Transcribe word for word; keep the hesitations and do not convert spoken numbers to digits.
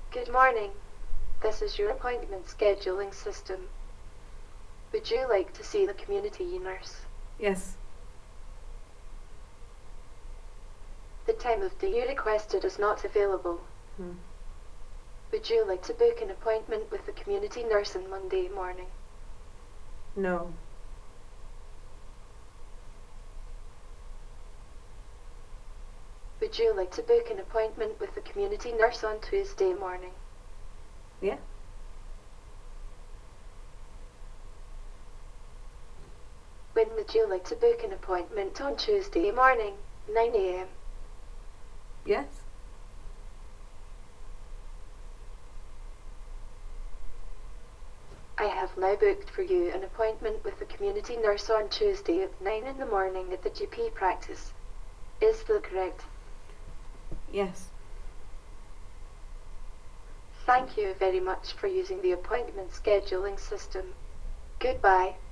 Good morning. This is your appointment scheduling system. Would you like to see the community nurse? Yes. The time of day you requested is not available. Hmm. Would you like to book an appointment with the community nurse on Monday morning? No. Would you like to book an appointment with the community nurse on Tuesday morning? Yeah. When would you like to book an appointment on Tuesday morning, nine a m? Yes. I have now booked for you an appointment with the community nurse on Tuesday at nine in the morning at the G P practice. Is that correct? Yes. Thank you very much for using the appointment scheduling system. Goodbye.